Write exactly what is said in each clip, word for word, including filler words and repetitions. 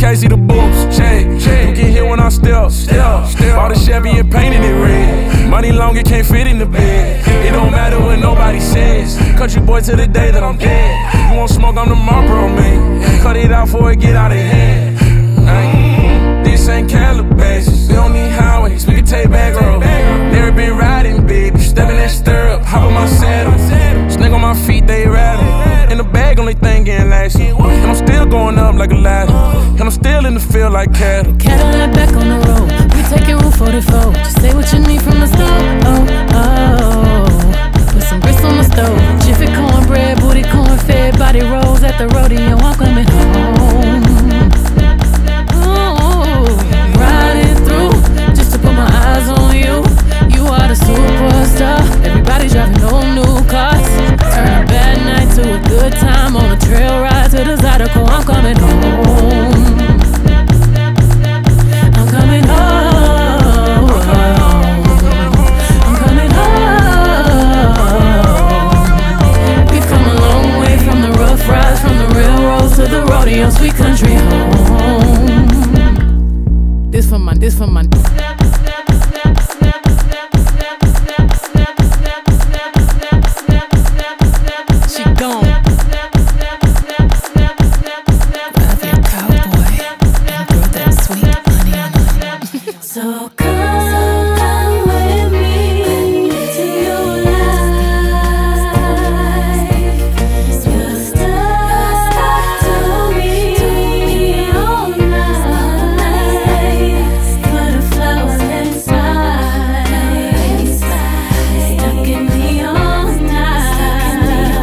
can't see the boots. Shake, shake. You can hear when I step, step, step. Bought a Chevy and painted it red. Money long, it can't fit in the bed. It don't matter what nobody says. Country boy till the day that I'm dead. You want smoke, I'm the Marlboro man. Cut it out before it get out of hand. Ay, this ain't Calabasas. We don't need highways, we can take back roads. Never been riding, baby. Stepping that stirrup, hop on my saddle. Snake on my feet, they rattle. In the bag, only thing getting lasted. And I'm still going up like a ladder. And I'm still in the field like cattle. Cadillac back on the road. We taking Route forty-four. Just say what you need from the store. Oh, oh. Put some grits on the stove. Jiffy cornbread, booty corn fed, body rolls at the rodeo. I'm coming home. Oh, riding through just to put my eyes on you. You are the superstar. Everybody driving no new cars. Turn a bad night to a good time on a trail ride to the Zydeco. I'm coming home. I'm coming home. I'm coming home. We've come a long way from the rough rides, from the railroads to the rodeo, sweet country home. This for my, this for my. So come, come with me to your life. Just talk to me all night. Put a flower inside, stuck in me all night.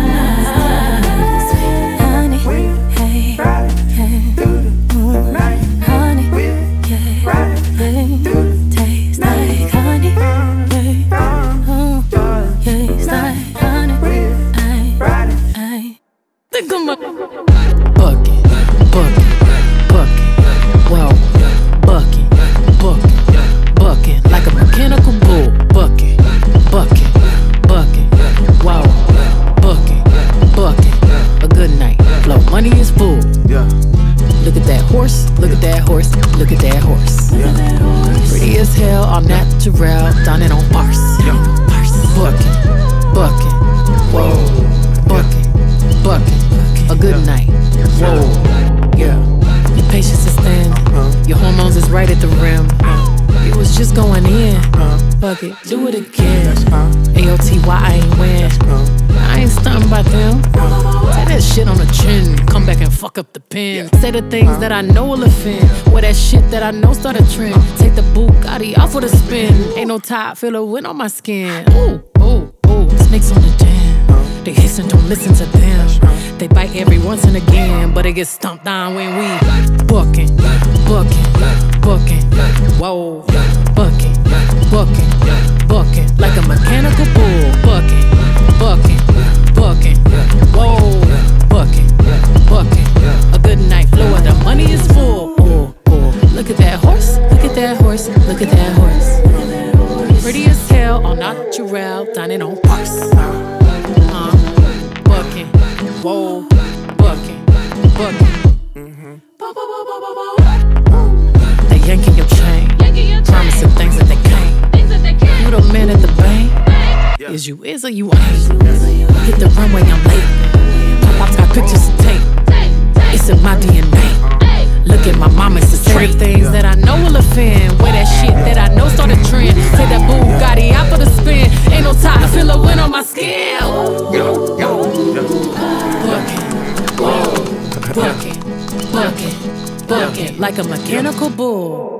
Honey, hey, hey, honey, yeah. Taste like honey, hey, oh, taste like honey, ay, ay. Think of my bucket, bucket, bucket, wow, bucket, bucket, bucket, like a mechanical bull, bucket, bucket, bucket, wow, bucket, bucket, a good night, flow, money is full, yeah. Look at that horse, look at that horse, look at that horse. Yeah. Pretty as hell, all natural, done it on Parse. Yeah. Bucket, bucket, whoa, bucket, bucket, a good night, whoa, yeah. Your patience is thin, your hormones is right at the rim. It was just going in, fuck it, do it again. A O T Y, I ain't win. I ain't stunting by them. Say that shit on the chin, come back and fuck up the pen. Say the things that I know will offend. Wear that shit that I know start a trend. Take the Bugatti off with a spin. Ain't no top, feel a wind on my skin. Ooh, ooh, ooh, snakes on the jam. They hiss and don't listen to them. They bite every once and again, but it gets stomped down when we bucking, bucking, bucking. Whoa, bucking, bucking, bucking, like a mechanical bull. Bucking, bucking, bucking. Whoa, bucking, bucking. A good night flow and the money is full. Oh, oh. Look at that horse, look at that horse, look at that horse. Pretty as hell, all natural, dining on Parse. Uh, bucking, whoa, bucking, bucking. Mm-hmm. They yanking your chain, promising things that they can't. You the man at the bank. Is you is or you ain't? Hit the runway, I'm late. Pop outs got pictures to take. It's in my D N A. Look at my mama, it's a trait. Things that I know will offend. Wear that shit that I know start a trend. Take that Bugatti out for the spin. Ain't no tie, I feel a wind on my skin. Bucking, whoa, bucking, bucking, bucking, like a mechanical bull.